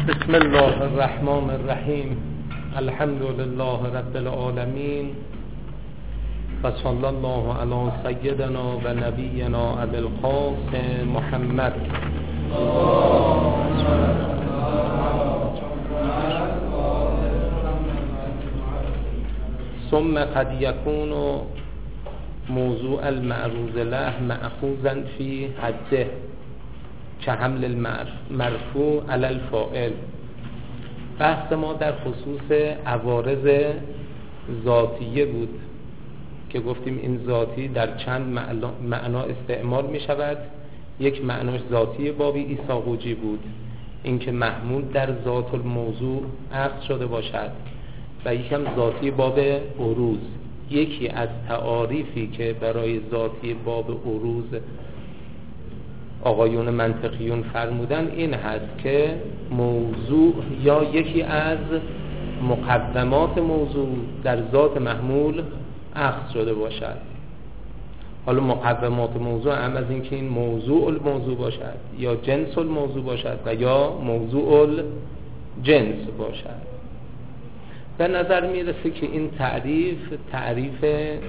بسم الله الرحمن الرحیم. الحمد لله رب العالمین و صلی الله علی سیدنا و نبینا ابی القاسم محمد. ثم قد یکون موضوع المعروض له مأخوذا فی حده که حمل المرفوع علی الفاعل. بحث ما در خصوص عوارض ذاتیه بود که گفتیم این ذاتی در چند معنا استعمال می شود. یک معناش ذاتی بابی ایساقوجی بود، اینکه محمول در ذات الموضوع عقد شده باشد، و یکم ذاتی باب عروض. یکی از تعاریفی که برای ذاتی باب عروض آقایون منطقیون فرمودن این هست که موضوع یا یکی از مقدمات موضوع در ذات محمول عقد شده باشد. حالا مقدمات موضوع هم از اینکه این موضوع الموضوع باشد یا جنس الموضوع باشد و یا موضوع الجنس باشد. به نظر میرسه که این تعریف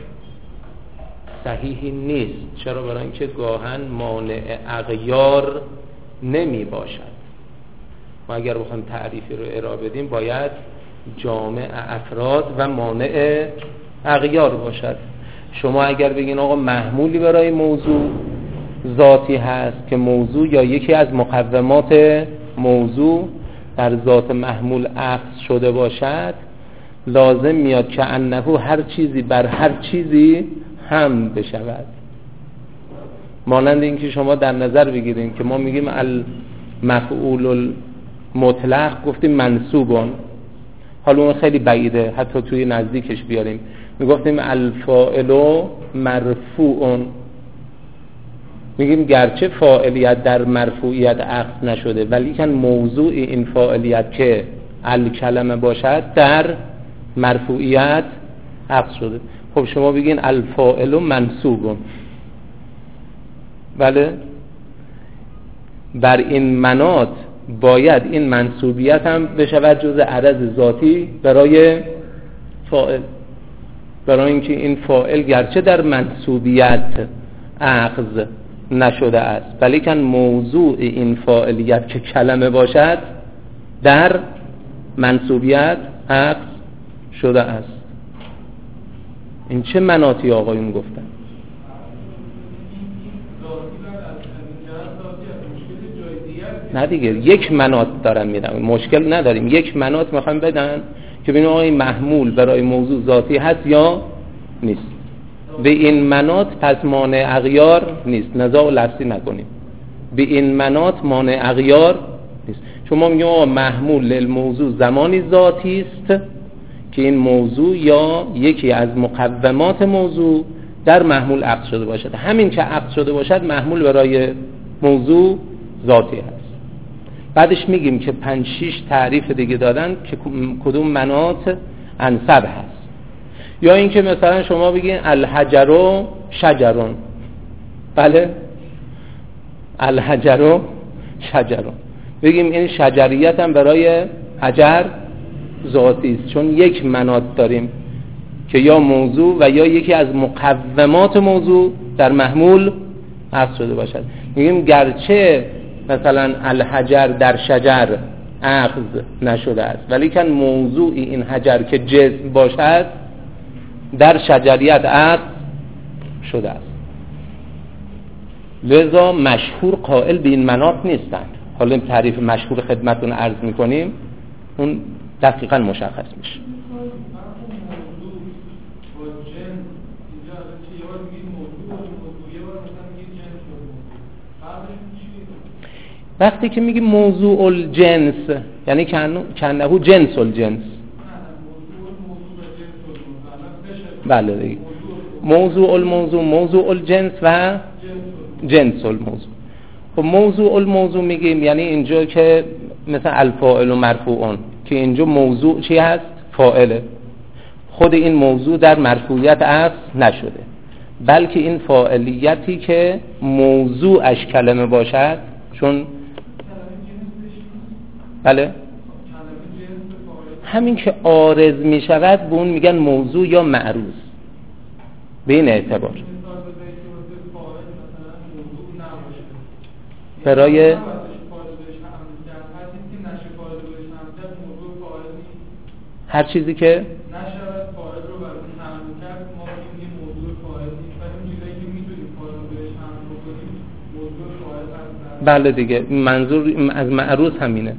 صحیحی نیست. چرا؟ برای اینکه گاهن مانع اغیار نمی باشد. ما اگر بخوایم تعریفی رو ارائه بدیم باید جامع افراد و مانع اغیار باشد. شما اگر بگین آقا محمولی برای موضوع ذاتی هست که موضوع یا یکی از مقدمات موضوع در ذات محمول عقد شده باشد، لازم میاد که انه هر چیزی بر هر چیزی هم بشود. مانند این که شما در نظر بگیرین که ما میگیم المفعول المطلق گفتیم منصوبون، حالا اون خیلی بعیده، حتی توی نزدیکش بیاریم میگفتیم الفاعل مرفوعون، میگیم گرچه فاعلیت در مرفوعیت عقد نشده ولی کن موضوع این فاعلیت که الکلمه باشد در مرفوعیت عقد شده. خب شما بگین الفاعل منصوبون، بله، بر این مناط باید این منصوبیت هم بشود جز عرض ذاتی برای فاعل، برای اینکه این فاعل گرچه در منصوبیت عقد نشده است ولی کن موضوع این فاعلیت که کلمه باشد در منصوبیت عقد شده است. این چه مناطی آقایون گفتن؟ نه دیگه، یک مناط دارن میدن، مشکل نداریم، یک مناط میخوایم بدن که ببینیم آقای محمول برای موضوع ذاتی هست یا نیست. به این مناط پس مانع اغیار نیست، نزاع لفظی نکنیم. به این مناط مانع اغیار نیست. شما میگیم آقا محمول للموضوع زمانی ذاتی است که این موضوع یا یکی از مقدمات موضوع در محمول عقد شده باشد. همین که عقد شده باشد محمول برای موضوع ذاتی هست. بعدش میگیم که 5-6 تعریف دیگه دادن که کدوم مناط انسب هست. یا اینکه مثلا شما بگین الحجر و شجرون، بله، الحجر و شجرون، بگیم این شجریت هم برای حجر ذاتی است، چون یک مناط داریم که یا موضوع و یا یکی از مقدمات موضوع در محمول عقد شده باشد. میگیم گرچه مثلا الحجر در شجر عقد نشده است ولی کن موضوع این حجر که جسم باشد در شجریت عقد شده است. لذا مشهور قائل به این مناط نیستند. حالا این تعریف مشهور خدمتون عرض میکنیم، اون دقیقا مشخص میشه. وقتی که میگیم موضوع الجنس یعنی کنهو جنس الجنس، بله دیگه، موضوع الموضوع، موضوع الجنس و جنس الموضوع. خب موضوع الموضوع میگیم یعنی اینجا که مثلا الفاعل و مرفوعون که اینجا موضوع چی هست؟ فاعله. خود این موضوع در مرفوعیت عقد نشده بلکه این فاعلیتی که موضوعش کلمه باشد، چون بله همین که عارض می شود به اون میگن موضوع یا معروض. به این اعتبار برای هر چیزی که بله دیگه، منظور از معروض همینه.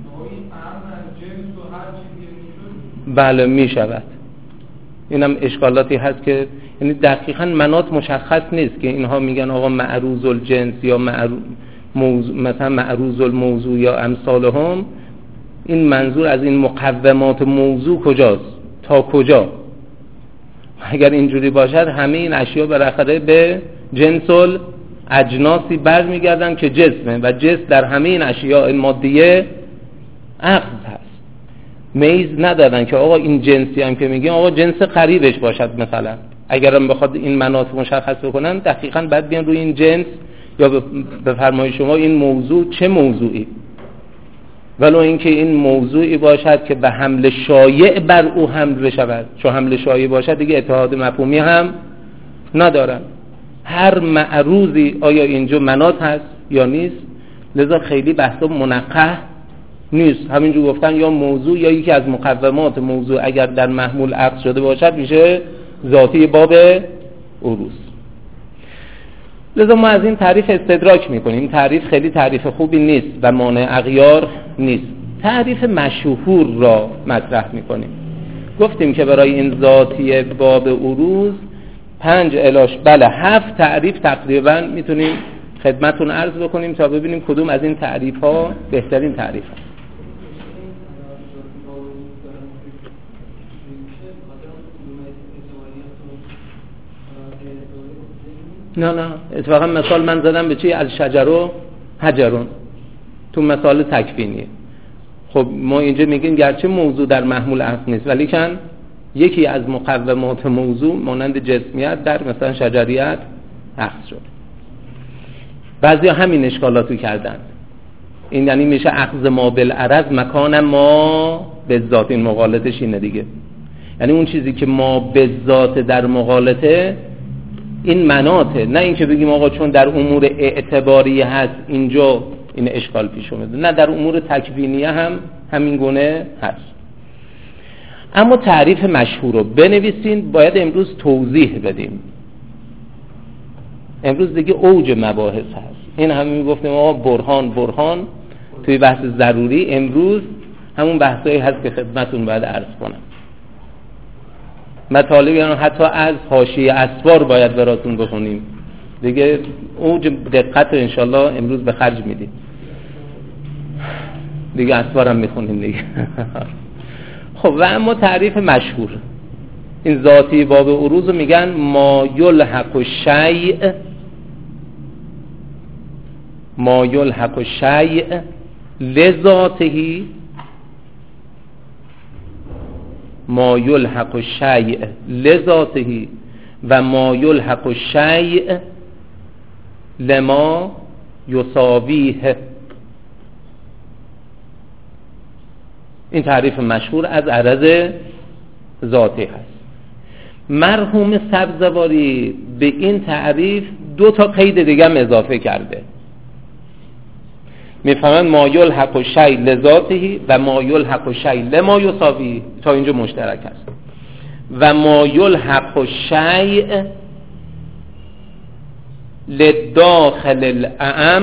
بله می شود. اینم اشکالاتی هست که یعنی دقیقاً مناط مشخص نیست که اینها میگن آقا معروض الجنس یا مثلا معروض الموضوع یا امثالهم. این منظور از این مقومات موضوع کجاست تا کجا؟ اگر اینجوری باشد همه این اشیا بالاخره به جنس اجناسی برمیگردن که جسمه و جسم در همه این اشیاء مادیه عقد هست. میز ندادن که آقا این جنسی هم که میگیم آقا جنس قریبش باشد. مثلا اگرم بخواد این مناط مشخص بکنن دقیقاً بعد بیان روی این جنس یا به فرمای شما این موضوع چه موضوعی، ولو اینکه این موضوعی باشد که به حمل شایع بر او حمل بشود. چون حمل شایع باشد دیگه اتحاد مفهومی هم ندارن. هر معروضی آیا اینجا مناط هست یا نیست، لذا خیلی بحثا منقح نیست. همینجور گفتن یا موضوع یا یکی از مقومات موضوع اگر در محمول عقد شده باشد میشه ذاتی باب عروض. لذا ما از این تعریف استدراک میکنیم. تعریف خیلی تعریف خوبی نیست و مانع اغیار نیست. تعریف مشهور را مطرح میکنیم. گفتیم که برای این ذاتی باب عروض 5 الی 7 تعریف تقریبا میتونیم خدمتون عرض بکنیم تا ببینیم کدوم از این تعریف ها بهترین تعریف ها. نه اتفاقا مثال من زدم به چی؟ از شجر و حجرون تو مثال تکوینیه. خب ما اینجا میگیم گرچه موضوع در محمول عقد نیست ولی کن یکی از مقومات موضوع مانند جسمیت در مثلا شجریت عقد شد. بعضی همین اشکالاتو کردن. این یعنی میشه اخذ ما بالعرض مکان ما به ذات. این مغالطش اینه دیگه، یعنی اون چیزی که ما به ذات در مغالطه این مناطه، نه اینکه بگیم آقا چون در امور اعتباری هست اینجا این اشکال پیش اومده، نه در امور تکوینیه هم همین گونه هست. اما تعریف مشهور رو بنویسین، باید امروز توضیح بدیم. امروز دیگه اوج مباحث هست. این همه میگفتیم آقا برهان توی بحث ضروری، امروز همون بحثایی هست که خدمتون باید عرض کنم. مطالبی حتی از حاشیه اسوار باید براتون بخونیم دیگه. اوج دقت رو انشالله امروز به خرج میدیم دیگه. اسوار هم میخونیم دیگه. خب و اما تعریف مشهور این ذاتی باب عروض رو میگن ما یلحق الشیء لذاته، ما یلحق الشیء لذاته و ما یلحق الشیء لما یساویه. این تعریف مشهور از عرض ذاتی هست. مرحوم سبزواری به این تعریف 2 قید دیگه هم اضافه کرده. میفهمن ما یلحق الشیء لذاته و ما یلحق الشیء لما یساویه، تا اینجا مشترک است. و ما یلحق الشیء للداخل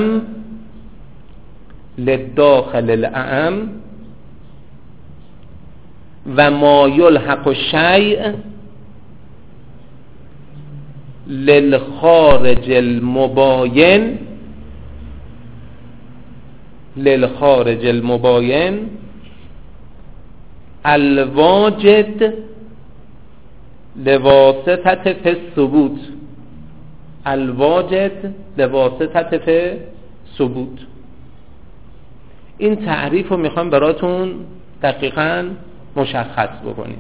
الاعم و ما یلحق الشیء للخارج المباین الواجد لواسطة فی الثبوت. این تعریف رو میخوام براتون دقیقاً مشخص بکنیم.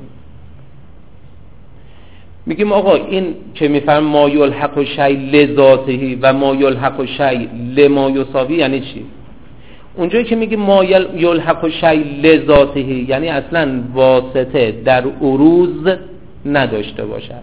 میگیم آقا این که میفهم ما یلحق الشیء لذاته و ما یلحق الشیء لما یساوی یعنی چی؟ اونجایی که میگه ما یلحق شیء لذاته، یعنی اصلا واسطه در عروض نداشته باشد.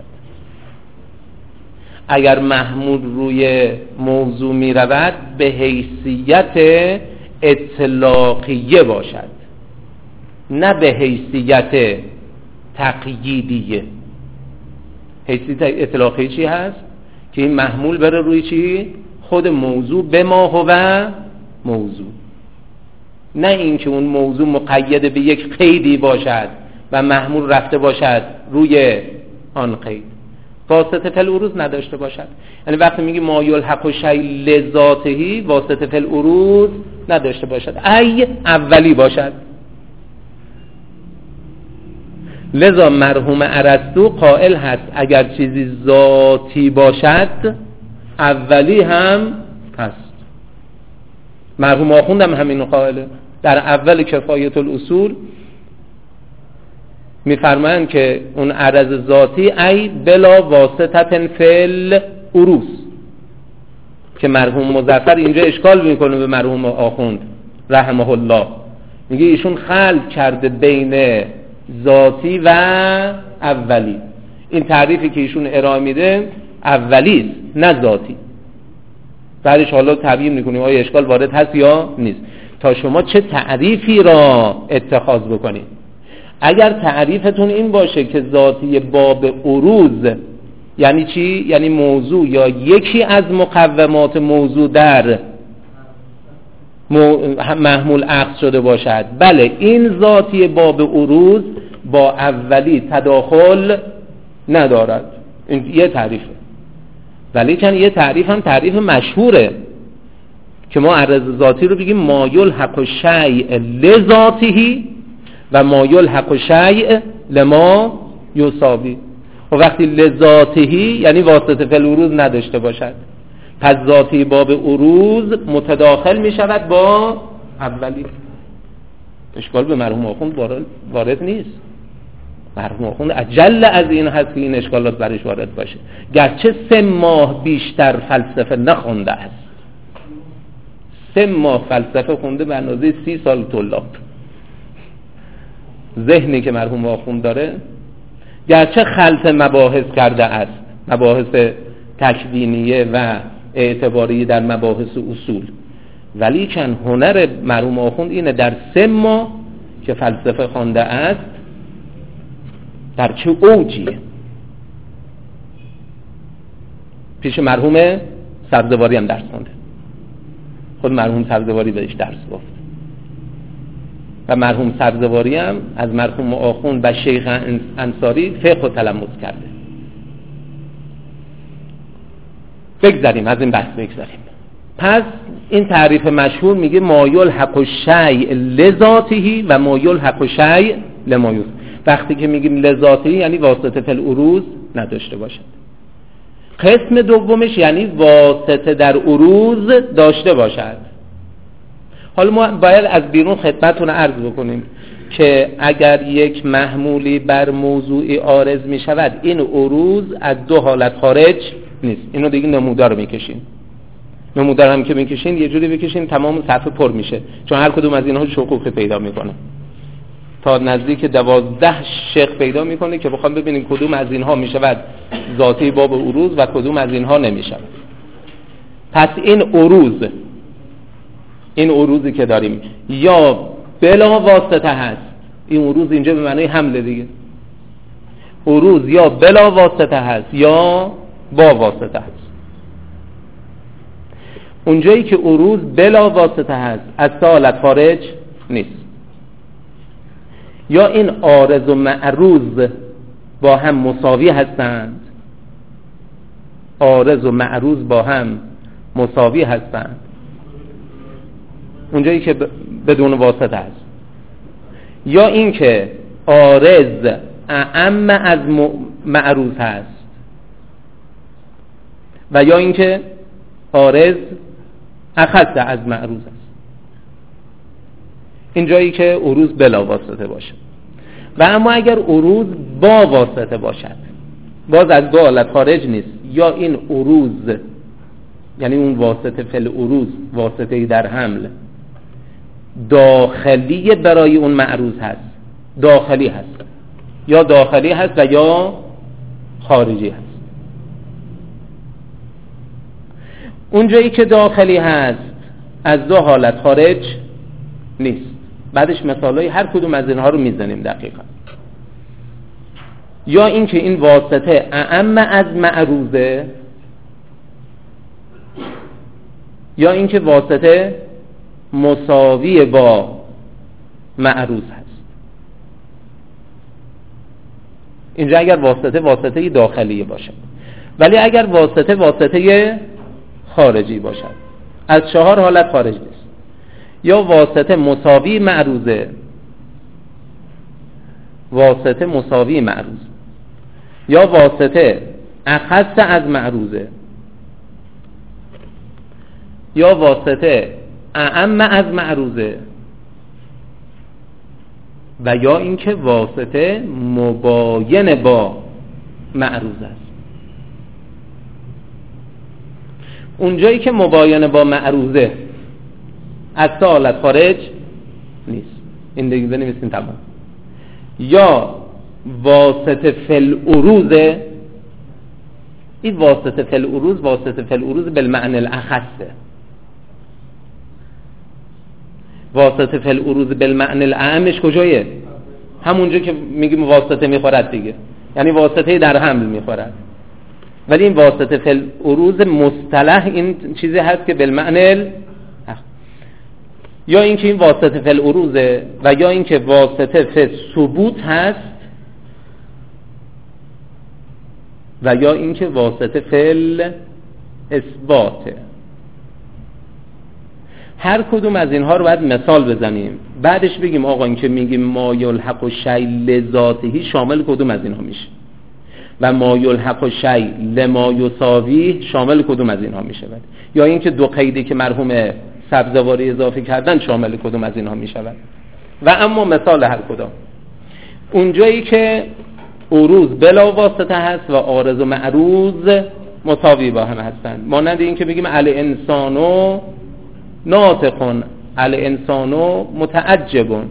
اگر محمول روی موضوع می رود به حیثیت اطلاقیه باشد، نه به حیثیت تقییدیه. حیثیت اطلاقی چی هست؟ که این محمول بره روی چی؟ خود موضوع، به ما هو موضوع. نه این که اون موضوع مقید به یک قیدی باشد و محمول رفته باشد روی آن قید. واسطه فی العروض نداشته باشد. یعنی وقتی میگی ما یلحق شیء لذاته، واسطه فی العروض نداشته باشد، ای اولی باشد. لذا مرحوم ارسطو قائل هست اگر چیزی ذاتی باشد اولی هم هست. مرحوم آخوند هم همینو قائله. در اول کفایت الاصول میفرمایند که اون عرض ذاتی ای بلا واسطه فی العروض، که مرحوم مظفر اینجا اشکال میکنه به مرحوم آخوند رحمه الله، میگه ایشون خلط کرده بین ذاتی و اولی. این تعریفی که ایشون ارائه میده اولی است نه ذاتی. بعدش حالا تبیین میکنیم آیا اشکال وارد هست یا نیست، تا شما چه تعریفی را اتخاذ بکنید. اگر تعریفتون این باشه که ذاتی باب عروض یعنی چی؟ یعنی موضوع یا یکی از مقومات موضوع در محمول عقد شده باشد، بله این ذاتی باب عروض با اولی تداخل ندارد. این یه تعریفه، ولی چند یه تعریف هم تعریف مشهوره که ما عرض ذاتی رو بگیم ما یلحق شیء لذاته و ما یلحق شیء لما یساوی. و وقتی لذاته یعنی واسطه فی العروض نداشته باشد، پس ذاتی باب عروض متداخل می شود با اولی. اشکال به مرحوم آخوند وارد نیست. مرحوم آخوند اجل از این هست که این اشکالات برش وارد باشه، گرچه 3 ماه بیشتر فلسفه نخونده است. 3 ماه فلسفه خونده به اندازه 30 سال طلاب. ذهنی که مرحوم آخوند داره، گرچه خلط مباحث کرده است، مباحث تکوینیه و اعتباری در مباحث اصول، ولی چند هنر مرحوم آخوند اینه در 3 ماه که فلسفه خوانده است در چه اوجیه. پیش مرحوم سبزواری هم درس خونده، خود مرحوم سبزواری بهش درس گفت و مرحوم سبزواری هم از مرحوم آخوند و شیخ انصاری فقه و تلمذ کرده. بگذاریم از این بحث بگذاریم. پس این تعریف مشهور میگه ما یلحق شیء لذاته و ما یلحق شیء لما یساوی. وقتی که میگیم لذاته یعنی واسطه فی العروض نداشته باشد. قسم دومش یعنی واسطه در عروض داشته باشد. حالا ما باید از بیرون خدمتتون عرض بکنیم که اگر یک محمولی بر موضوعی عارض می شود، این عروض از 2 حالت خارج نیست. اینو دیگه نمودار میکشین. نمودار هم که میکشین یه جوری بکشین تمام صفحه پر میشه، چون هر کدوم از اینها شقوقی پیدا میکنه تا نزدیک 12 شق پیدا میکنه که بخوام ببینیم کدوم از اینها میشود ذاتی باب عروض و کدوم از اینها نمیشود. پس این عروضی که داریم یا بلا واسطه هست، این عروض اینجا به معنی حمله دیگه، عروض یا بلا واسطه هست یا با واسطه هست. اونجایی که عروض بلا واسطه هست از حالت خارج نیست، یا این عارض و معروض با هم مساوی هستند، عارض و معروض با هم مساوی هستند، اونجایی که بدون واسطه هست، یا این که عارض اعم از معروض هست، و یا این که عارض اخص از معروض است. این جایی که عروض بلا واسطه باشه. و اما اگر عروض با واسطه باشد، باز از 2 حالت خارج نیست، یا این عروض یعنی اون واسطه فی العروض واسطه‌ای در حمل داخلی برای اون معروض هست، داخلی هست، یا داخلی هست و یا خارجی هست. اونجایی که داخلی هست از دو حالت خارج نیست. بعدش مثالای هر کدوم از اینها رو میزنیم دقیقا. یا اینکه این واسطه اعم از معروضه، یا اینکه واسطه مساوی با معروض هست. اینجا اگر واسطه داخلی باشه، ولی اگر واسطه خارجی باشد از 4 حالت خارج نیست. یا واسطه مساوی معروضه، واسطه مساوی معروض، یا واسطه اخص از معروضه، یا واسطه اعم از معروضه، و یا اینکه واسطه مباین با معروض است. اونجایی که مباین با معروضه از 3 حالت خارج نیست. این دیگه بنویسین تمام. یا واسطه فل عروضه، این واسطه فل عروض بالمعنی الاخصه. واسطه فل عروض بالمعنی الاعمش کجایه؟ همونجا که میگیم واسطه میخورد دیگه، یعنی واسطه در حمل میخورد. ولی این واسطه فل عروض مصطلح این چیزی هست که بالمعنی یا اینکه این واسطه فل عروضه، و یا اینکه واسطه فل ثبوت هست، و یا اینکه واسطه فل اثباته. هر کدوم از اینها رو باید مثال بزنیم، بعدش بگیم آقا این که میگیم ما یلحق شیء لذاته شامل کدوم از اینها میشه، و ما یلحق شیء لما یساوی شامل کدوم از اینها میشه. یا اینکه دو قیدی که مرحوم سبزواری اضافه کردن شامل کدوم از اینها میشود. و اما مثال هر کدام، اونجایی که عروض بلا واسطه هست و عارض و معروض مساوی با هم هستند، مانند این که بگیم الانسانو ناطقون، الانسانو متعجبون.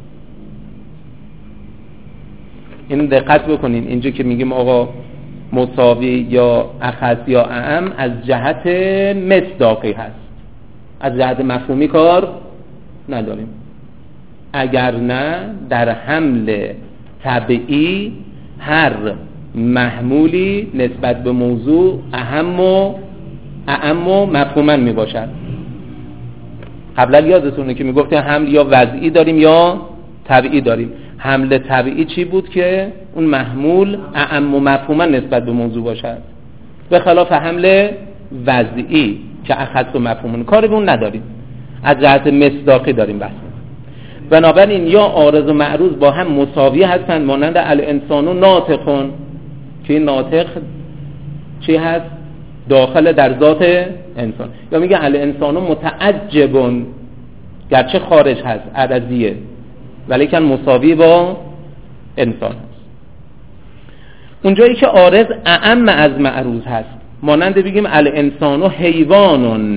این دقت بکنین، اینجا که میگیم آقا مساوی یا اخص یا اعم از جهت مصداقی هست، از جهت مفهومی کار نداریم. اگر نه در حمل طبعی هر محمولی نسبت به موضوع اهم و مفهوما می باشد. قبلا یادتونه که میگفتیم حمل یا وضعی داریم یا طبعی داریم. حمل طبعی چی بود؟ که اون محمول اهم و مفهوما نسبت به موضوع باشد، به خلاف حمل وضعی که اخص و مفهومون کاری به اون نداریم، از جهت مصداقی داریم بحث. بنابراین یا عارض و معروض با هم مساوی هستند، مانند الانسانو ناطقون که این ناطق چی هست؟ داخل در ذات انسان. یا میگه الانسانو متعجبون، گرچه خارج هست عرضیه ولیکن مساوی با انسان هست. اونجایی که عارض اعم از معروض هست، مانند بگیم الانسانو حیوانون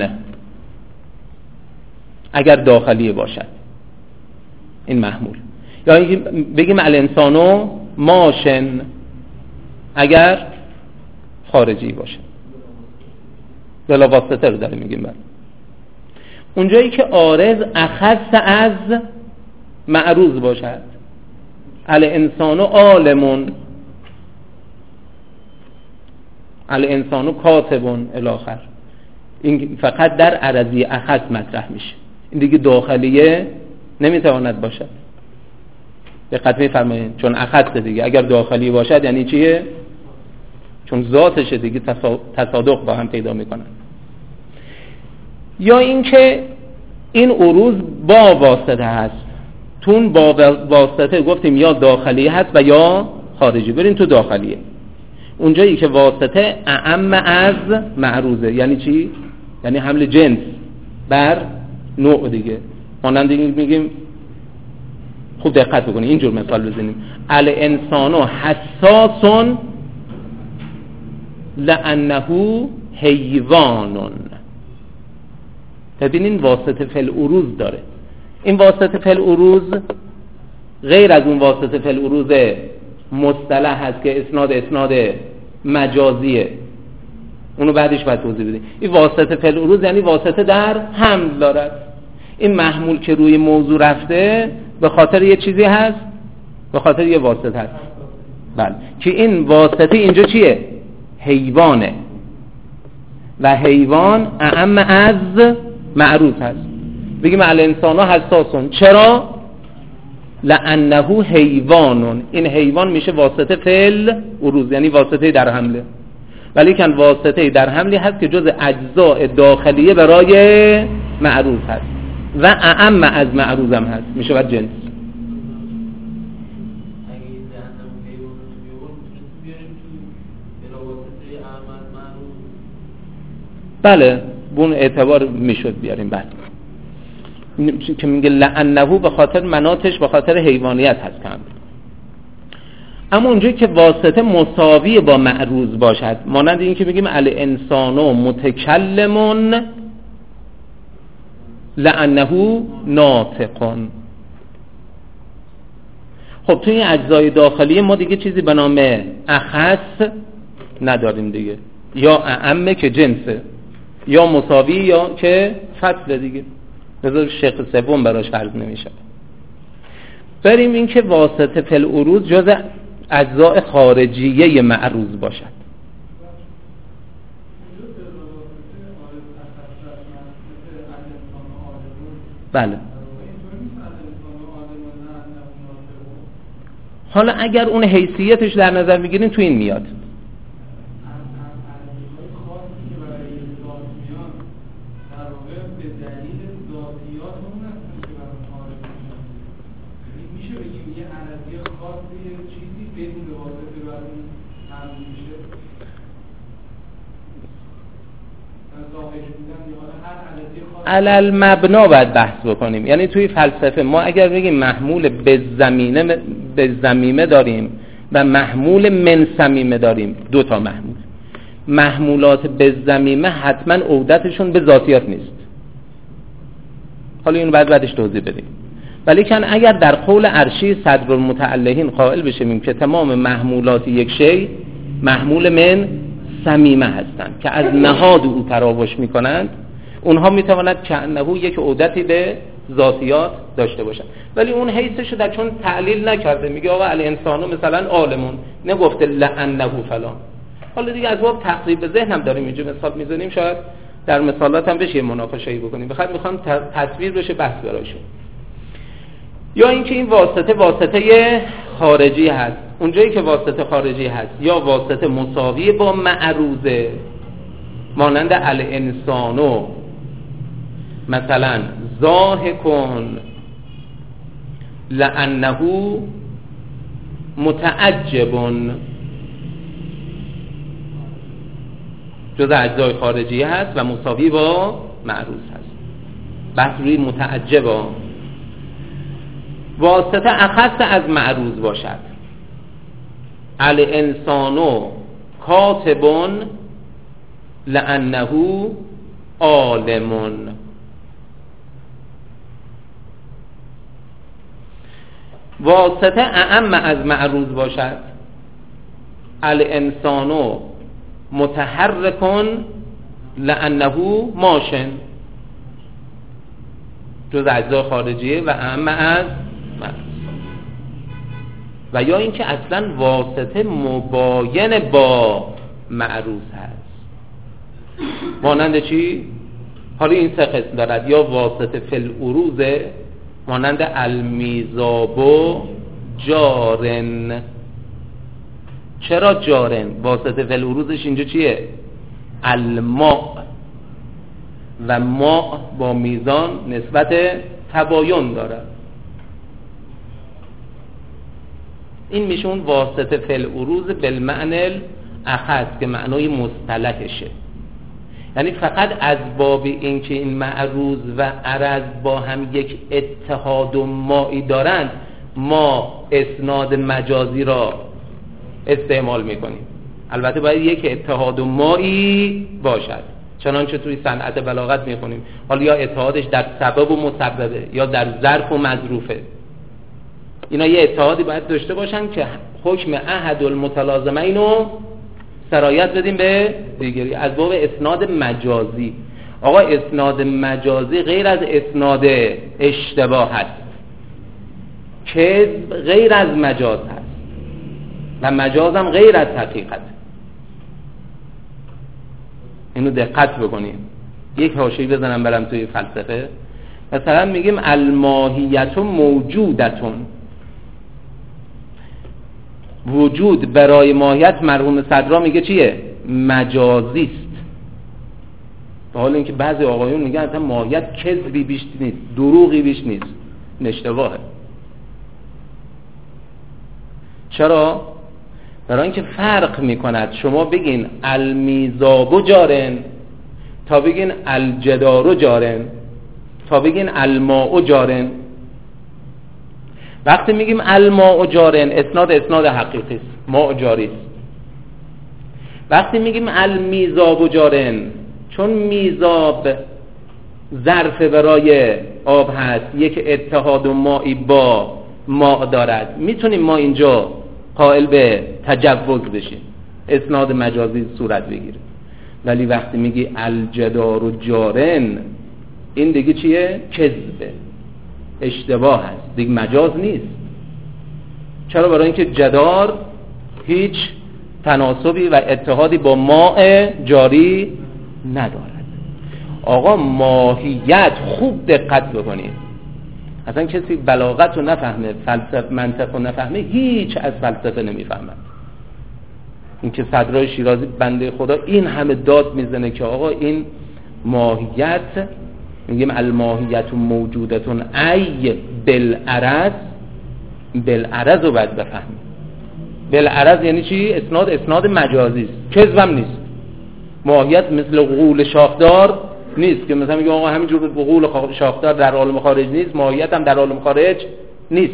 اگر داخلی باشد این محمول، یا بگیم الانسانو ماشن اگر خارجی باشد، بلا واسطه رو داره میگیم. اونجایی که عارض اخص از معروض باشد، الانسانو عالمون، الانسانو کاتبون الاخر، این فقط در عرضی اخص مطرح میشه، این دیگه داخلیه نمیتواند باشد. دقت میفرمایید، چون اخص دیگه اگر داخلی باشد یعنی چیه؟ چون ذاتش دیگه تصادق با هم پیدا میکنن. یا اینکه این عروض با واسطه هست، تون با واسطه گفتیم یا داخلی هست و یا خارجی. برین تو داخلیه، اونجایی که واسطه اعم از معروضه. یعنی چی؟ یعنی حمل جنس بر نوع دیگه. مانند میگیم، خوب دقت بکنید اینجور مثال بزنیم، الانسانو حساسون لانه حیوانون. ببینین واسطه فل عروض داره، این واسطه فی العروض غیر از اون واسطه فی العروض مصطلح هست که اسناد مجازیه، اونو بعدش باید توضیح بدیم. این واسطه فی العروض یعنی واسطه در حمل دارد. این محمول که روی موضوع رفته به خاطر یه چیزی هست، به خاطر یه واسطه هست. بله، که این واسطه اینجا چیه؟ حیوانه و حیوان اعم از معروض هست. بگیم الانسان حساسون، چرا؟ لانه حیوانون، این حیوان میشه واسطه فی العروض یعنی واسطه در حمله، ولی کن واسطه در حملی هست که جز اجزاء داخلیه برای معروض هست و اعم از معروض هم هست، میشه بر جنس. بله بون اعتبار میشد بیاریم بعد که میگه لعنه به خاطر مناتش به خاطر حیوانیت هست کم. اما اونجایی که واسطه مساوی با معروض باشد، مانند این که بگیم الانسان متکلمون لعنه ناطقون. خب توی این اجزای داخلی ما دیگه چیزی به نام اخص نداریم دیگه، یا اعمه که جنسه، یا مساوی یا که فصل دیگه، لذا شق سوم براش فرض نمیشه. بریم این که واسطه فی العروض جز اجزاء خارجیه معروض باشد. بله. حالا اگر اون حیثیتش در نظر بگیریم تو این میاد. علل مبنا باید بحث بکنیم. یعنی توی فلسفه ما اگر بگیم محمول به زمیمه داریم و محمول من سمیمه داریم، دو تا محمولات به زمیمه حتما عودتشون به ذاتیات نیست. حالا اینو بعدش توضیح بدیم. ولی کن اگر در قول عرشی صدر المتعلهین قائل بشیم که تمام محمولات یک شی محمول من سمیمه هستند که از نهاد او تراوش میکنند، اونها میتواند که انه یک عودتی به ذاتیات داشته باشند، ولی اون حیثش در چون تعلیل نکرده، میگه آقا الانسانو مثلا عالمون، نگفته لعنه فلان. حالا دیگه از باب تقریب ذهن هم داریم اینجا مثال میزنیم، شاید در مثالات هم بشه مناقشه‌ای بکنیم، میخوام تصویر بشه بحث برایشون. یا اینکه این واسطه خارجی هست، اونجایی که واسطه خارجی هست یا واسطه مساوی با معروضه، مانند الانسانو مثلا ضاحکون لانه متعجبون، جز اجزای خارجی هست و مساوی با معروض هست. بحث روی متعجبه. واسطه اخص از معروض باشد، الانسانو کاتبون لانه عالمون. واسطه اعم از معروض باشد، الانسانو متحرکون لانه ماشن، جز اجزای خارجیه و اعم از معروض. و یا اینکه اصلا واسطه مباین با معروض هست، مانند چی؟ حالا این سه قسم دارد، یا واسطه فی العروض مانند المیزابو جارن. چرا جارن؟ واسطه فی العروضش اینجا چیه؟ الماء، و ماء با میزان نسبت تباین دارد. این میشه اون واسطه فی العروض بالمعنی الاخص که معنای مصطلحشه، یعنی فقط از باب این که این معروض و عرض با هم یک اتحاد و مایی دارند ما اسناد مجازی را استعمال میکنیم. البته باید یک اتحاد و مایی باشد. چنانچه توی صنعت بلاغت میخونیم. حالا یا اتحادش در سبب و مسببه یا در ظرف و مظروفه. اینا یه اتحادی باید داشته باشن که حکم احد المتلازمین رو سرایت بدیم به دیگری. از باب اسناد مجازی. آقا اسناد مجازی غیر از اسناد اشتباه هست، کذب غیر از مجاز هست و مجاز هم غیر از حقیقت. اینو دقت بکنیم. یک حاشیه بزنم برم توی فلسفه. مثلا میگیم الماهیت موجودتون، وجود برای ماهیت مرحوم صدرا میگه چیه؟ مجازی است. به حال اینکه بعضی آقایون میگن اصلا ماهیت کذبی بیش نیست، دروغی بیش نیست، اشتباهه. چرا؟ برای اینکه فرق میکند شما بگین المیزاب جارن تا بگین الجدار جارن تا بگین الماء جارن. وقتی میگیم الماء جارن اسناد حقیقی است، ماء جاری است. وقتی میگیم المیزاب جارن چون میزاب ظرف برای آب هست، یک اتحاد و مایی با ماء دارد، میتونیم ما اینجا قائل به تجوز بشیم، اسناد مجازی صورت بگیره. ولی وقتی میگی الجدار و جارن این دیگه چیه؟ کذبه، اشتباه هست، دیگه مجاز نیست. چرا؟ برای اینکه جدار هیچ تناسبی و اتحادی با ماء جاری ندارد. آقا ماهیت خوب دقت بکنید، اصلا کسی بلاغت رو نفهمه، فلسفه منطق رو نفهمه، هیچ از فلسفه نمیفهمد. این که صدرای شیرازی بنده خدا این همه داد میزنه که آقا این ماهیت، میگیم الماهیت موجودتون ای بالعرض، بالعرض رو باید بفهمیم. بالعرض یعنی چی؟ اسناد مجازی است، کذبم نیست. ماهیت مثل غول شاخدار نیست که مثلا میگه آقا همینجور غول شاخدار در عالم خارج نیست، ماهیت هم در عالم خارج نیست.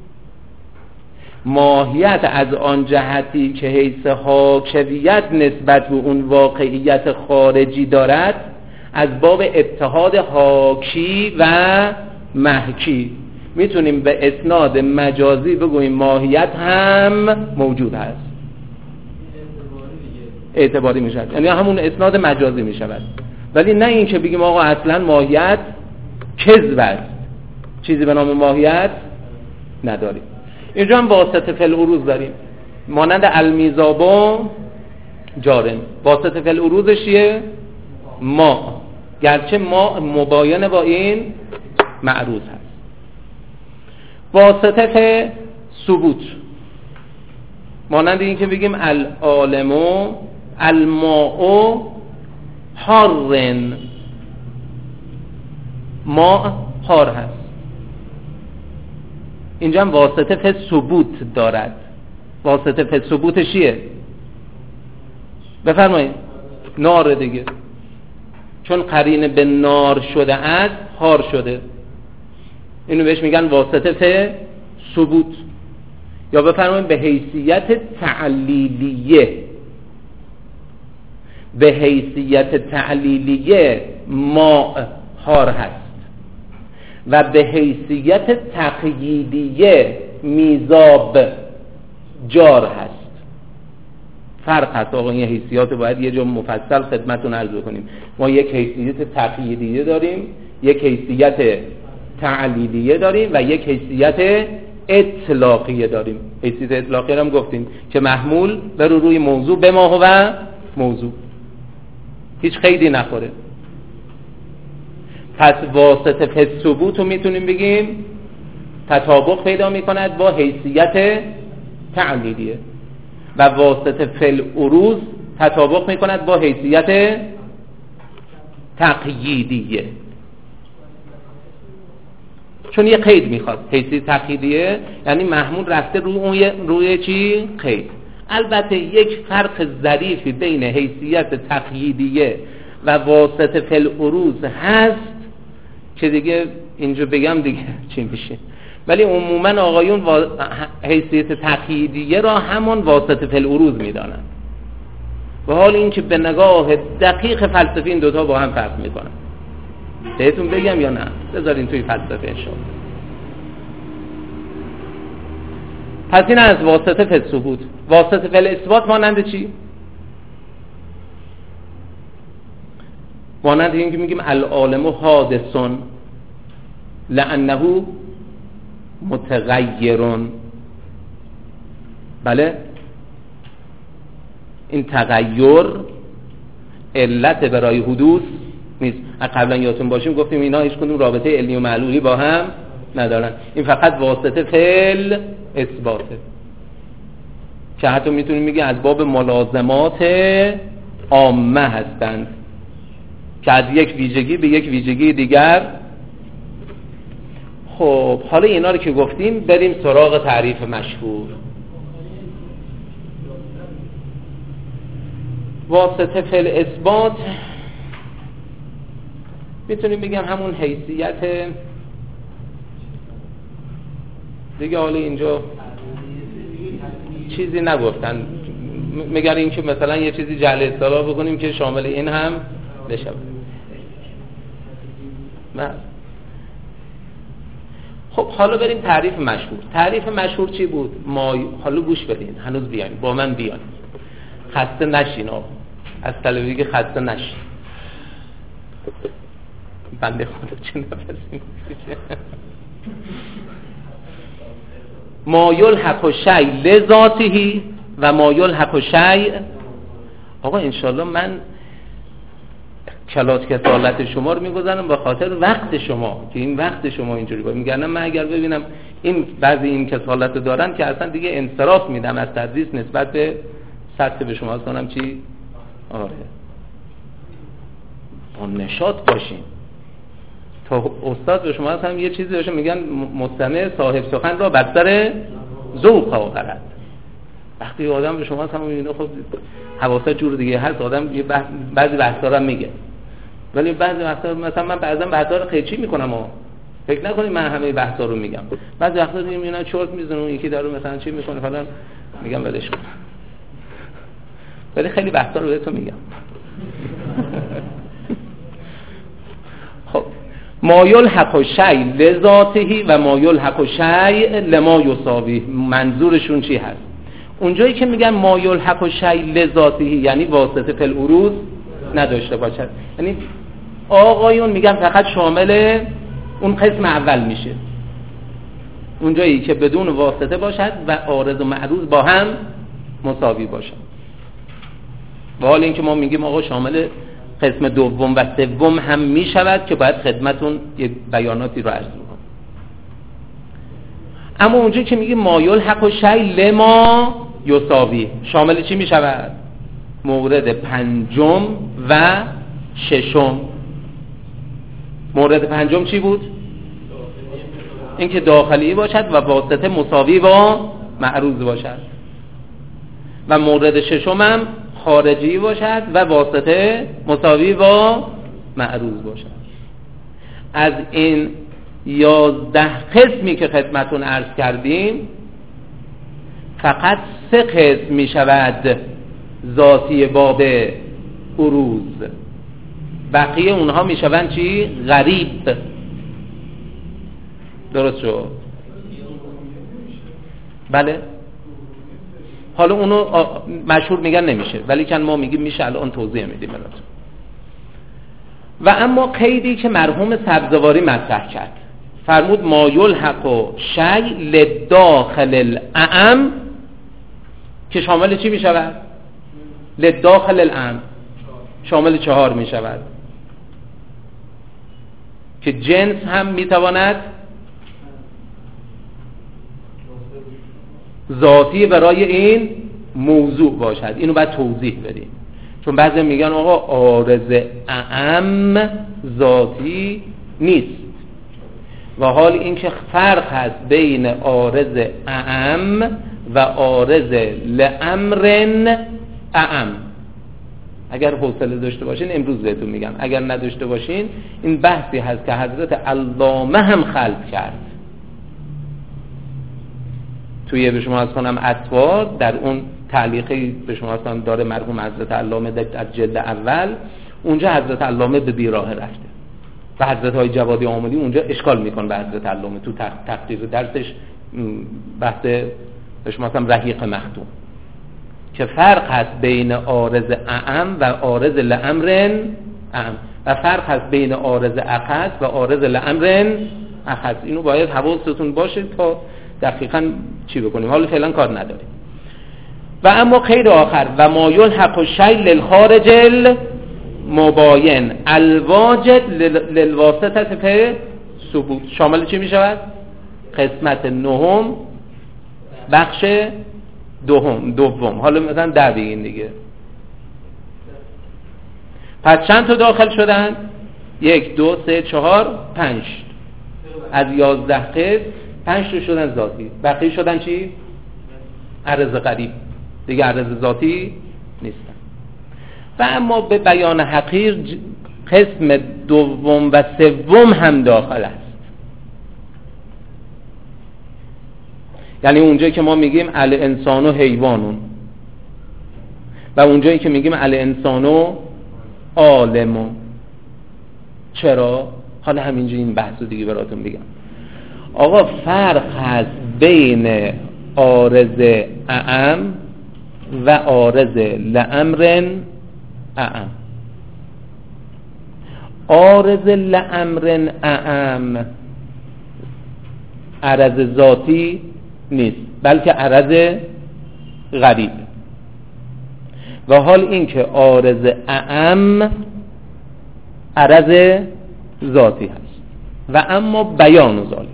ماهیت از آن جهتی که حیث حاکویت نسبت به اون واقعیت خارجی دارد از باب اتحاد حاکی و محکی میتونیم به اسناد مجازی بگوییم ماهیت هم موجود هست، اعتباری می شود، یعنی همون اسناد مجازی می شود. ولی نه این که بگیم آقا اصلا ماهیت کذب است، چیزی به نام ماهیت نداریم. اینجا هم واسطه فی العروض داریم مانند المیزابا جارن. واسطه فی العروضش چیه؟ ما، گرچه ما مباین با این معروض هست. واسطه فی ثبوت مانند این که بگیم العالم الماء حارن، ماء حار هست. اینجا هم واسطه فی ثبوت دارد. واسطه فی ثبوتش چیه؟ بفرمایید. نار دیگه، چون قرین به نار شده است حار شده، اینو بهش میگن واسطه فی ثبوت. یا بفرمایید به حیثیت تعلیلیه، به حیثیت تعلیلیه ماء حار هست و به حیثیت تقییدیه میزاب جار هست. فرق هست آقا، این حیثیات باید یه جا مفصل خدمتتون عرض کنیم. ما یک حیثیت تقییدیه داریم، یک حیثیت تعلیلیه داریم و یک حیثیت اطلاقیه داریم. حیثیت اطلاقیه هم گفتیم که محمول بر روی موضوع به ما و موضوع، هیچ قیدی نخوره. پس واسطه فی ثبوت رو میتونیم بگیم تطابق پیدا میکند با حیثیت تعلیلیه و واسطه فی العروض تطابق میکند با حیثیت تقییدیه، چون یه قید میخواد. حیثیت تقییدیه یعنی محمول رفته روی چی؟ قید. البته یک فرق ظریفی بین حیثیت تقییدیه و واسطه فی العروض هست که دیگه اینجا بگم دیگه چی میشه، ولی عموما آقایون حیثیت تقییدیه را همون واسطه فی العروض میدانن. و حال این که به نگاه دقیق فلسفی این دوتا با هم فرق میکنن. بهتون بگم یا نه؟ بذارین توی فلسفه انشاءالله. پس این از واسطه فی الثبوت. واسطه فی الاثبات مانند چی؟ مانند این که میگیم العالم حادثون لانه متغیرون. بله، این تغییر علت برای حدوث نیست. قبلا یادتون باشیم گفتیم اینا هیچ کدوم رابطه علمی و معلولی با هم ندارن. این فقط واسطه فعل اثباته که حتی میتونیم بگیم از باب ملازمات عامه هستند که از یک ویژگی به یک ویژگی دیگر. خب حالا اینا رو که گفتیم بریم سراغ تعریف مشهور. واسطه فعل اثبات میتونیم بگم همون حیثیت دیگه. حالا اینجا چیزی نگفتن، مگر این که مثلا یه چیزی جعل اصطلاح بکنیم که شامل این هم بشه. خب حالا بریم تعریف مشهور. تعریف مشهور چی بود؟ حالا گوش بدین، هنوز بیاین با من بیاین، خسته نشین، از طلبی که خسته نشین. بنده خدا چه نفسی میکشه. ما یلحق شیء لذاته و ما یلحق شیء. آقا انشالله من کلاس کسالت شما رو میگذارم به خاطر وقت شما که این وقت شما اینجوری باید. میگن من اگر ببینم این بعضی این کسالت رو دارن که اصلا دیگه انصراف میدم از تدریس نسبت به سطح به شما کنم چی؟ آره با نشاط باشین تا استاد به شما هم یه چیزی باشه میگن مستمع صاحب سخن را بر سر ذوق آورد. وقتی آدم به شما هم میبینه خب حواسش جور دیگه هست، آدم بعضی بحثا رو میگه، ولی بعضی وقتا مثلا من بعضا بحثا رو قیچی میکنم و فکر نکنید من همه بحثا رو میگم. بعضی وقتا دیگه میبینن چرت میزنه اون یکی داره مثلا چی میکنه فلان، میگم ولش کن، ولی خیلی بحثا رو بهتون میگم. خب ما یلحق شیء لذاته و ما یلحق شیء لما یساوی، منظورشون چی هست؟ اونجایی که میگن ما یلحق شیء لذاته یعنی واسطه فی العروض نداشته باشد، یعنی آقایون میگن فقط شامل اون قسم اول میشه، اونجایی که بدون واسطه باشد و عارض و معروض با هم مساوی باشد. با حال اینکه ما میگیم آقا شامل قسم دوم و سوم هم میشود که باید خدمتون یک بیاناتی رو عرض میکنم. اما اونجایی که میگیم ما یلحق شیء لما یساوی شامل چی میشود؟ مورد پنجم و ششم. مورد پنجم چی بود؟ اینکه داخلی باشد و واسطه مساوی با معروض باشد، و مورد ششم هم خارجی باشد و واسطه مساوی با معروض باشد. از این 11 قسمی که خدمتون عرض کردیم فقط 3 قسم می شود ذاتی باب عروض، بقیه اونها می شوند چی؟ غریب. درست شد؟ بله. حالا اونو مشهور میگن نمیشه، ولی کن ما میگیم میشه، الان توضیح میدیم براتون. و اما قیدی که مرحوم سبزواری مطرح کرد، فرمود ما یلحق شیء لداخل الاعم، که شامل چی میشود؟ لداخل الاعم شامل 4 میشود که جنس هم میتواند ذاتی برای این موضوع باشد. اینو باید توضیح بدیم، چون بعضی میگن آقا عارض اعم ذاتی نیست، و حال اینکه فرق هست بین عارض اعم و عارض لامر اعم. اگر حوصله داشته باشین امروز بهتون میگم، اگر نداشته باشین این بحثی هست که حضرت علامه هم خلق کرد توی به شما از کنم اطوار، در اون تعلیقی به شما اصلا داره مرحوم حضرت علامه در جلد اول، اونجا حضرت علامه به بیراه رفته و حضرت های جوادی آمدی اونجا اشکال میکن به حضرت علامه تو تقریر درسش بحث به شما اصلا رحیق مختوم که فرق هست بین عارض اعم و عارض لامر اعم و فرق هست بین عارض اخص و عارض لامر اخص. اینو باید حواستون باشه تا دقیقاً چی بکنیم. حالا فعلا کار نداریم. و اما قید آخر و ما یلحق الشیء للخارج المباین الواجد للواسطه فی ثبوت شامل چی می شود؟ قسمت نهم بخش دوم. حالا مثلا 10 بگین دیگه. پس چند تا داخل شدن؟ 1 2 3 4 5 از 11 قسم 5 تا شدن ذاتی، بقیه شدن چی؟ عرض غریب دیگه، عرض ذاتی نیستن. و اما به بیان حقیر قسم دوم و سوم هم داخل است. یعنی اونجایی که ما میگیم الانسان و حیوانون و اونجایی که میگیم الانسان و عالمون. چرا؟ حالا همینجا این بحثو دیگه براتون بگم. آقا فرق هست بین عارض اعم و عارض لامر اعم. عارض لامر اعم عرض ذاتی نیست بلکه عرض غریب، و حال این که عارض اعم عرض ذاتی هست. و اما بیان ذالک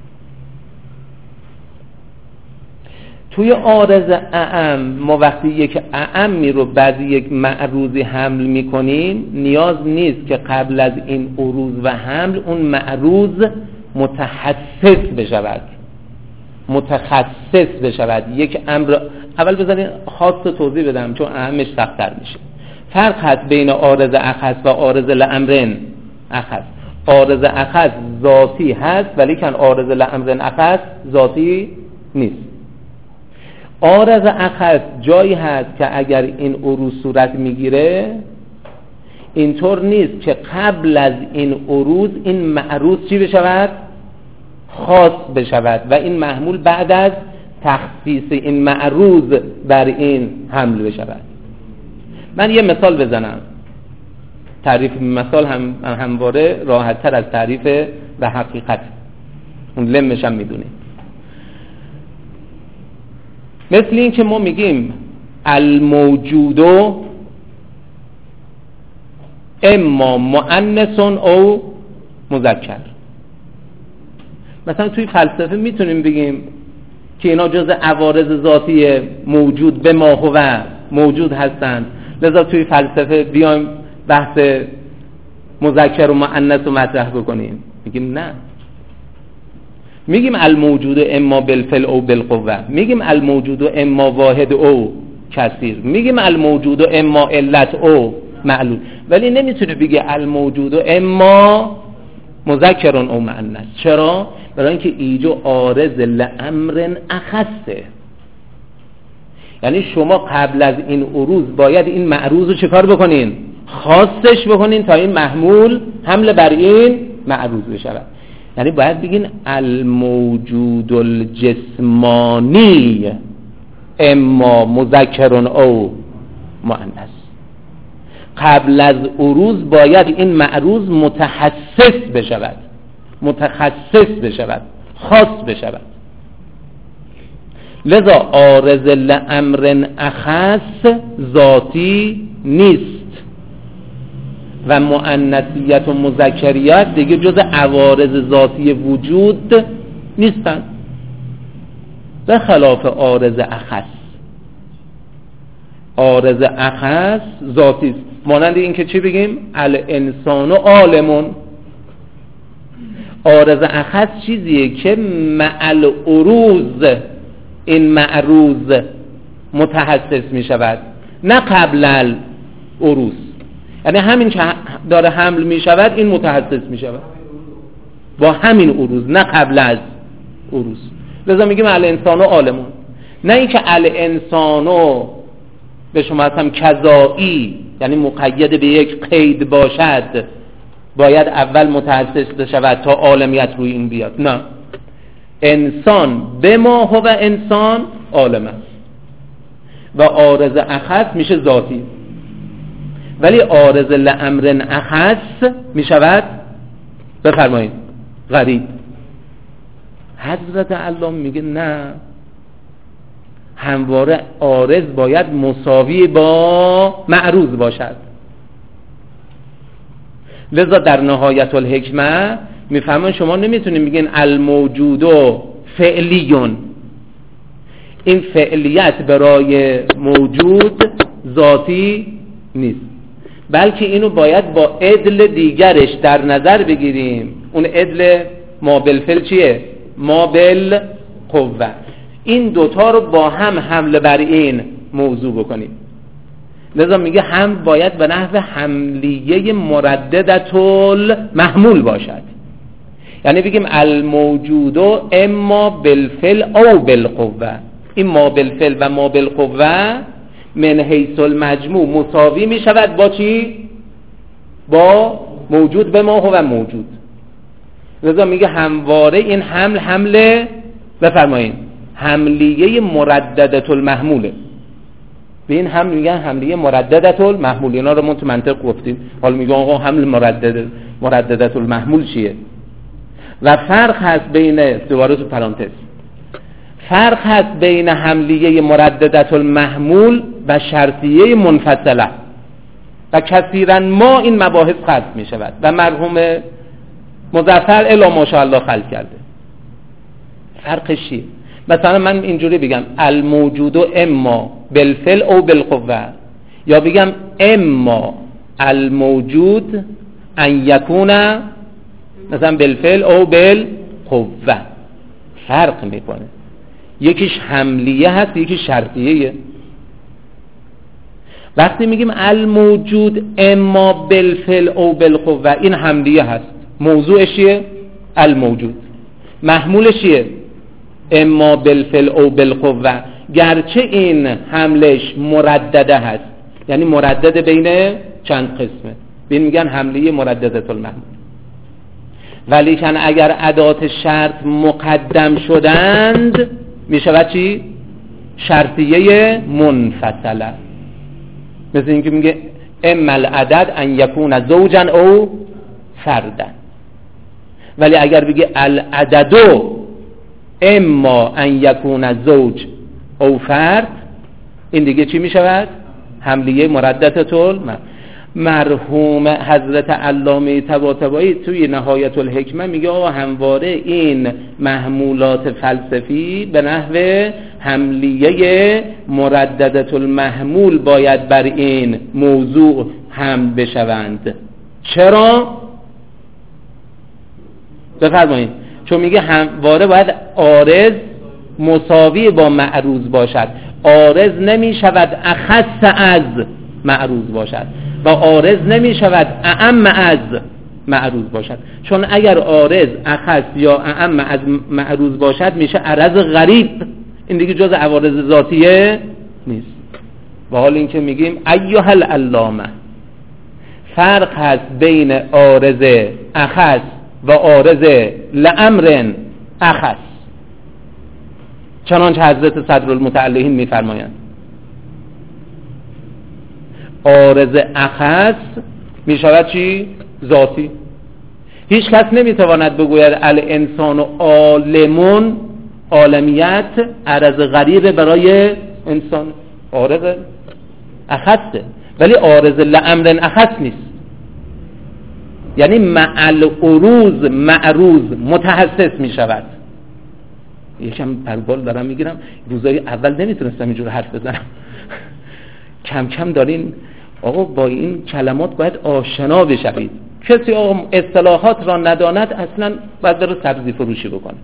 توی عارض اعم ما وقتی یک اعمی رو بعد یک معروضی حمل میکنین نیاز نیست که قبل از این عروض و حمل اون معروض متخصص بشود. یک امر اول بذارین خاص توضیح بدم چون اهمش سخت‌تر میشه. فرق هست بین عارض اخص و عارض لامر اخص. عارض اخص ذاتی هست ولی کن عارض لامر اخص ذاتی نیست. عارض اخص جایی هست که اگر این عروض صورت میگیره اینطور نیست که قبل از این عروض این معروض چی بشود؟ خاص بشود و این محمول بعد از تخصیص این معروض بر این حمل بشود. من یه مثال بزنم. تعریف مثال همواره راحت تر از تعریف و حقیقت، اون لمش هم میدونیم. مثل این که ما میگیم الموجود اما مؤنث او مذکر. مثلا توی فلسفه میتونیم بگیم که اینا جز عوارض ذاتی موجود به ما هو موجود هستند، لذا توی فلسفه بیایم بحث مذکر و مؤنث رو مطرح بکنیم. میگیم نه، میگیم الموجود اما بالفعل او بالقوه، میگیم الموجود اما واحد او کثیر، میگیم الموجود اما علت او معلول، ولی نمیتونه بگه الموجود اما مذکر او مؤنث. چرا؟ برای اینکه ایجو عارض لامر اخصه. یعنی شما قبل از این عروض باید این معروض رو چکار بکنین؟ خاصش بکنین تا این محمول حمل بر این معروض بشود. یعنی باید بگین الموجود الجسمانی اما مذکر او مؤنث. قبل از عروض باید این معروض متخصص بشود، خاص بشود. لذا عارض لامر اخص ذاتی نیست و مؤنثیت و مذکریت دیگه جز عوارض ذاتی وجود نیستن، به خلاف عارض اخص. عارض اخص ذاتی است. مانند این که چی بگیم؟ الانسان و عالمون. عارض اخص چیزیه که مع عروض این معروض متحسس می شود، نه قبل العروض. یعنی همین که داره حمل می شود این متحسس می شود با همین عروض، نه قبل از عروض. لذا میگیم الانسان و عالمون. نه اینکه الانسانو به شما هم کذایی، یعنی مقید به یک قید باشد، باید اول متأسس شود تا عالمیت روی این بیاد. نه، انسان به ما هو انسان عالم است و عارض اخص میشه ذاتی، ولی عارض لامر اخص میشود بفرمایید غریب. حضرت علام میگه نه، همواره عارض باید مساوی با معروض باشد. لذا در نهایت الحکمه میفهمن شما نمیتونید میگین الموجود و فعلیون، این فعلیت برای موجود ذاتی نیست، بلکه اینو باید با عدل دیگرش در نظر بگیریم. اون عدل ما بالفعل چیه؟ ما بالقوه. این دوتا رو با هم حمل بر این موضوع بکنیم. لذا میگه هم باید به نحو حملیه مرددت المحمول باشد، یعنی بگیم الموجود اما بالفعل او بالقوه. این ما بالفعل و ما بالقوه من حیث المجموع مساوی می شود با چی؟ با موجود به ما هو موجود. لذا میگه همواره این حمل بفرمایید حملیه مرددت المحموله. به این حمل میگن حملیه مرددت المحمول. اینا رو من تو منطق گفتیم، حالا میگه آقا حمل مرددت المحمول چیه؟ و فرق هست بین دوباره تو پرانتز فرق هست بین حملیه مرددت المحمول و شرطیه منفصله و کثیرا ما این مباحث خلط می شود و مرحوم مظفر الا ماشاءالله خلط کرده. فرقش چیه؟ مثلا من اینجوری بگم الموجود اما بالفعل او بالقوه، یا بگم اما الموجود ان یکون مثلا بالفعل او بالقوه. فرق میکنه، یکیش حملیه هست یکیش شرطیه. وقتی میگیم الموجود اما بالفعل او بالقوه، این حملیه هست، موضوعش چیه؟ الموجود. محمولش چیه؟ اما بالفعل او بالقوه، گرچه این حملش مردده هست، یعنی مردد بین چند قسمه، بین میگن حملیه مرددت المحمول. ولی کن اگر ادات شرط مقدم شدند میشود چی؟ شرطیه منفصله. مثل اینکه میگه اما العدد ان یکون زوجا او فردا. ولی اگر بگه العددو اما ان یکون زوج او فرد، این دیگه چی میشود؟ حملیه مرددت المحمول. مرحوم حضرت علامه طباطبایی توی نهایت الحکمه میگه آقا همواره این محمولات فلسفی به نحو حملیه مرددت المحمول باید بر این موضوع حمل بشوند. چرا؟ بفرمایید. چون میگه همواره باید عارض مساوی با معروض باشد، عارض نمی شود اخص از معروض باشد و عارض نمی شود اعم از معروض باشد. چون اگر عارض اخص یا اعم از معروض باشد میشه عرض غریب، این دیگه جز عوارض ذاتیه نیست. و حال این که میگیم ایها العلامه، فرق هست بین عارض اخص و عارض لامر اخص، چنانچه حضرت صدرالمتعلهین میفرمایند. عارض اخص می شود چی؟ ذاتی. هیچ کس نمیتواند بگوید الانسان عالمون، عالمیت عرض غریب برای انسان، عارض اخصه، ولی عارض لامر اخص نیست. یعنی مع العروض معروض متحسس می شود. یکم پربال دارم میگیرم، روزای اول نمیتونستم اینجور حرف بزنم. کم کم دارین آقا با این کلمات باید آشنا بشوید. کسی آقا اصطلاحات را نداند اصلا باید بره سبزی فروشی بکنه.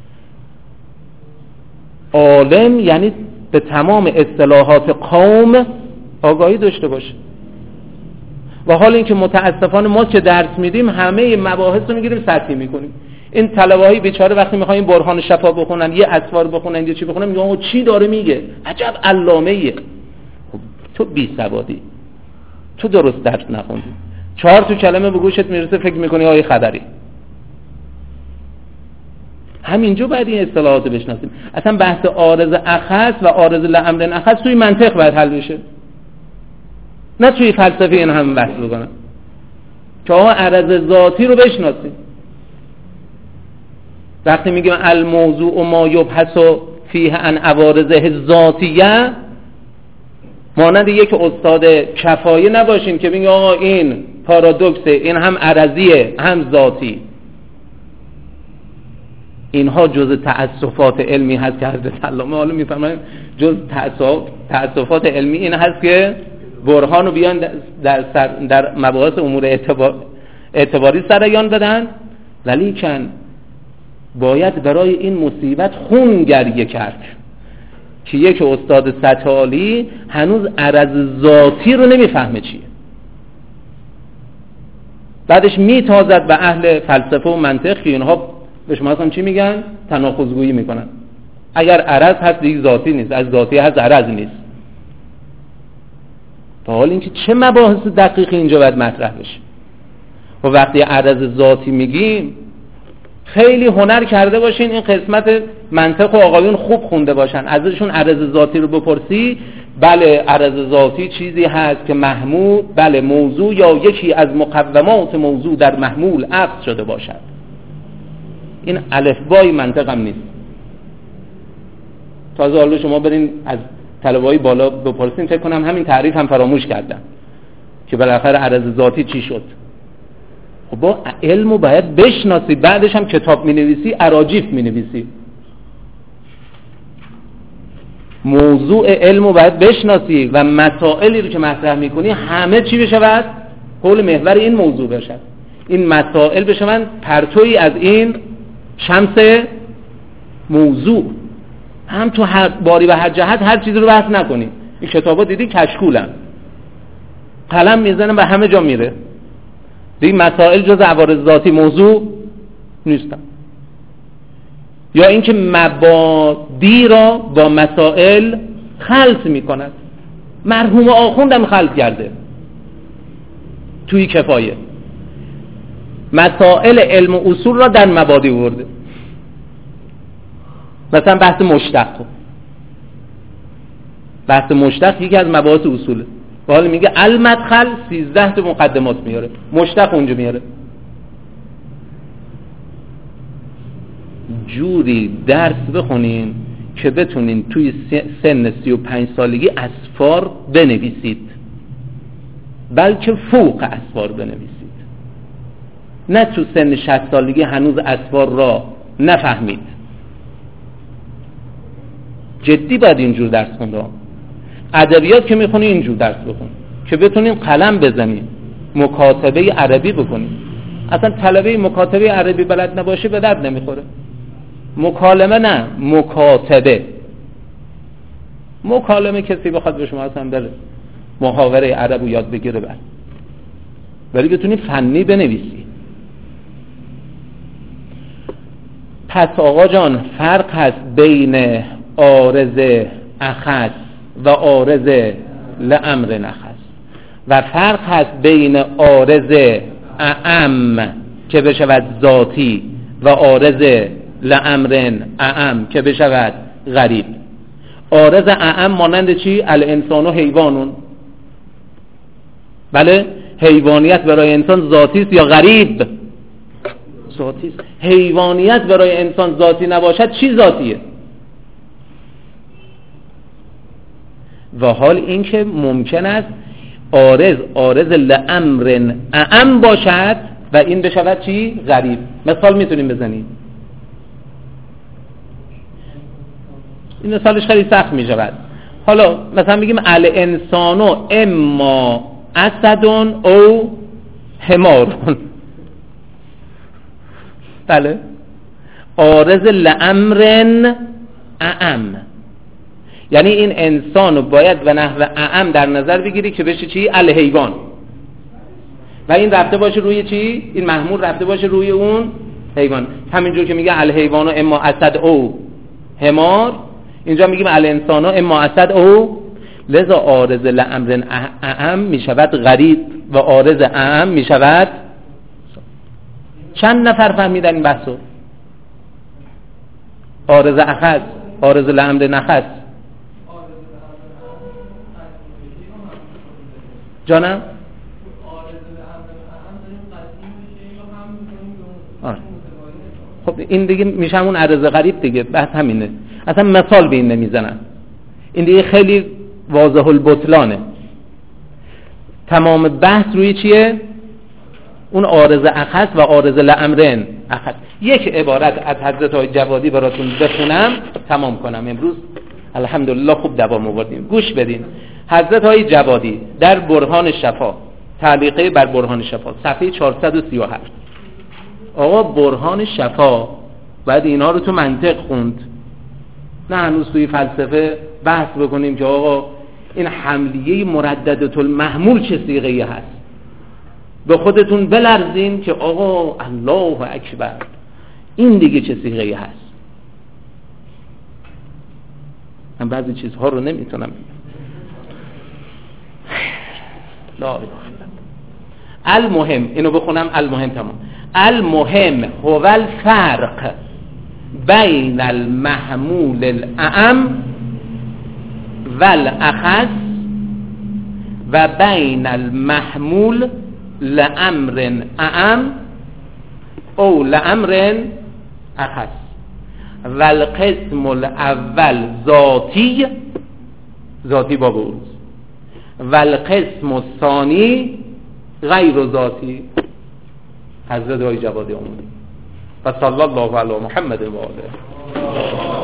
عالم یعنی به تمام اصطلاحات قوم آگاهی داشته باشه. و حال اینکه متاسفانه ما که درس میدیم همه مباحث رو میگیریم سطحی میکنیم. این طلبه‌های بیچاره وقتی میخوان این برهان شفا بخونن، یه اسوار بخونن، یه چی بخونن، میگن آقا چی داره میگه، عجب علامه‌ایه. خب تو بی سوادی، تو درست درس نخوندی، 4 کلمه به گوشت میرسه فکر میکنی آیه خبری. همینجا باید این اصطلاحات بشناسیم. اصلا بحث عارض اخص و عارض لامر اخص توی منطق باید حل بشه، نه توی فلسفه این هم بحث بکنن که آقا عرض ذاتی رو بشناسیم. وقتی میگیم الموضوع ما یبحث فیه عن عوارضه ذاتیه، مانند یک استاد کفایه نباشین که بگیم آقا این پارادوکسه، این هم عرضیه هم ذاتی. اینها جز تأسفات علمی هست که حضرت علامه حالا میفرمایند جز تأسفات علمی این هست که برهانو بیان در مباحث امور اعتباری سریان بدن، ولیکن باید برای این مصیبت خون گریه کرد که یک استاد سطح عالی هنوز عرض ذاتی رو نمیفهمه چیه، بعدش میتازد به اهل فلسفه و منطق که اینها به شما اصلا چی میگن؟ تناقض‌گویی میکنن. اگر عرض هست دیگه ذاتی نیست، از ذاتی هست عرض نیست. تا حال اینکه چه مباحث دقیقی اینجا باید مطرح بشه. و وقتی عرض ذاتی میگیم خیلی هنر کرده باشین این قسمت منطق و آقایون خوب خونده باشن، ازشون عرض ذاتی رو بپرسی، بله عرض ذاتی چیزی هست که محمول، بله موضوع یا یکی از مقومات موضوع در محمول عقد شده باشد. این الفبای منطق هم نیست. تازه حالا شما برین از طلبه‌های بالا بپرسین فکر کنم همین تعریف هم فراموش کردن که بالاخره عرض ذاتی چی شد. خب با علمو باید بشناسی، بعدش هم کتاب می‌نویسی اراجیف می‌نویسی. موضوع علمو باید بشناسی و مسائلی رو که مطرح می‌کنی همه چی بشود حول محور این موضوع بشود. این مسائل بشون پرتویی از این شمس موضوع، هم تو هر باری و هر جهت هر چیزی رو بحث نکنی. این کتابا دیدی کشکولن، قلم میزنن به همه جا میره. این مسائل جز عوارض ذاتی موضوع نیستن. یا اینکه مبادی را با مسائل خلط میکند. مرحوم آخوندم خلط کرده توی کفایه، مسائل علم و اصول را در مبادی ورده. مثلا بحث مشتق، بحث مشتق یکی از مباحث اصوله. و حالا میگه المدخل 13 تا مقدمات میاره، مشتق اونجا میاره. جوری درس بخونین که بتونین توی سن 35 سالگی اسفار بنویسید، بلکه فوق اسفار بنویسید. نه تو سن 60 سالگی هنوز اسفار را نفهمید. جدی باید اینجور درس کن. ادبیات که میخونی اینجور درس بخون که بتونین قلم بزنین، مکاتبه عربی بکنین. اصلا طلبه مکاتبه عربی بلد نباشه به درد نمیخوره. مکالمه نه، مکاتبه. مکالمه کسی بخواد به شما اصلا بره محاوره عربو یاد بگیره بعد، ولی بتونی فنی بنویسی. پس آقا جان فرق هست بین عارض اخص و عارض لامر نخص، و فرق هست بین عارض اعم که بشود ذاتی و عارض لامر اعم که بشود غریب. عارض اعم مانند چی؟ الانسان و حیوانون. بله، حیوانیت برای انسان ذاتی است یا غریب؟ ذاتی است. حیوانیت برای انسان ذاتی نباشد چی ذاتیه؟ و حال این که ممکن است عارض لامر اعم باشد و این بشود چی؟ غریب. مثال میتونیم بزنیم. این مثالش خیلی سخت میشود. حالا مثلا بگیم الانسانو اما اسدون او حمارون. بله، عارض لامر اعم، یعنی این انسانو باید به نحو اعم در نظر بگیری که بشه چی؟ الحیوان. و این رفته باشه روی چی؟ این محمول رفته باشه روی اون حیوان. همینجور که میگه الحیوان اما اسد او حمار، اینجا میگیم الانسان اما اسد او. لذا عارض لامر اعم میشود غریب و عارض اعم میشود. چند نفر فهمیدن این بحثو؟ عارض اخذ، عارض لامر نخذ. جانم؟ خب این دیگه میشه همون عرض غریب دیگه، بحث همینه. اصلا مثال به این نمیزنن، این دیگه خیلی واضح البطلانه. تمام بحث روی چیه؟ اون عارض اخذ و عارض لامرن اخذ. یک عبارت از حضرت های جوادی براتون بخونم تمام کنم امروز. الحمدلله خوب دوام آوردیم. گوش بدین. حضرت های جوادی در برهان شفا، تعلیقه بر برهان شفا، صفحه 437. آقا برهان شفا بعد اینا رو تو منطق خوند، نه هنوز توی فلسفه بحث بکنیم که آقا این حملیه مرددة المحمول چه صیغه‌ای هست. به خودتون بلرزین که آقا الله اکبر این دیگه چه صیغه‌ای هست. من بعضی چیزها رو نمیتونم لا اله الا الله. المهم اینو بخونم. المهم تمام. المهم هو الفرق بین المحمول الاعم والاخص و بین المحمول لامر اعم او لامر اخص. والقسم الاول ذاتی، ذاتی با بروز، والقسم الثانی غیر ذاتی. حضرت های جوادی آمده و صلی الله علی محمد و آله.